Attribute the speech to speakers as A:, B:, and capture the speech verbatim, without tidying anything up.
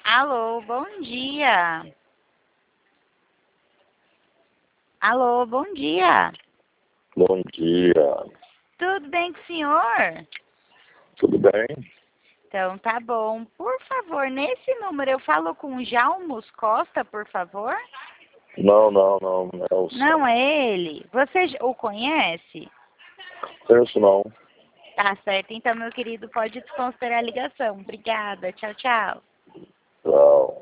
A: Alô, bom dia. Alô, bom dia.
B: Bom dia.
A: Tudo bem com o senhor?
B: Tudo bem?
A: Então tá bom. Por favor, nesse número eu falo com Jalmos Costa, por favor?
B: Não, não, não, Nelson.
A: Não é ele? Você o conhece?
B: Penso não.
A: Tá certo, então meu querido pode desconsiderar a ligação. Obrigada, tchau, tchau.
B: Não.